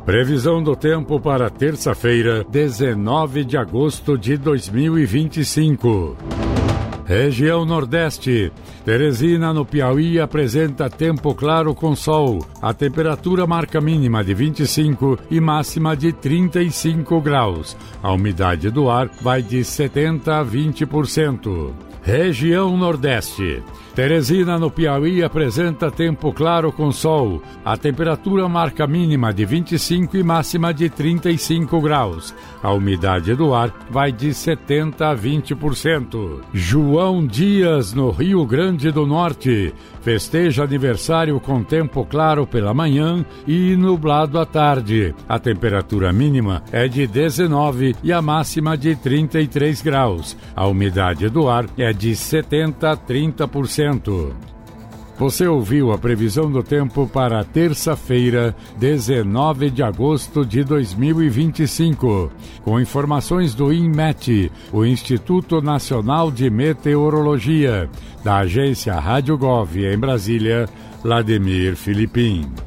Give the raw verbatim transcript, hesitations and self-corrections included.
Previsão do tempo para terça-feira, dezenove de agosto de dois mil e vinte e cinco. Região Nordeste. Teresina, no Piauí, apresenta tempo claro com sol. A temperatura marca mínima de vinte e cinco e máxima de trinta e cinco graus. A umidade do ar vai de setenta a vinte por cento. Região Nordeste. Teresina, no Piauí, apresenta tempo claro com sol. A temperatura marca mínima de vinte e cinco e máxima de trinta e cinco graus. A umidade do ar vai de setenta a vinte por cento. João Dias, no Rio Grande do Norte, festeja aniversário com tempo claro pela manhã e nublado à tarde. A temperatura mínima é de dezenove e a máxima de trinta e três graus. A umidade do ar é de setenta a trinta por cento. Você ouviu a previsão do tempo para terça-feira, dezenove de agosto de dois mil e vinte e cinco, com informações do INMET, o Instituto Nacional de Meteorologia, da agência Rádio Gov em Brasília, Vladimir Filipim.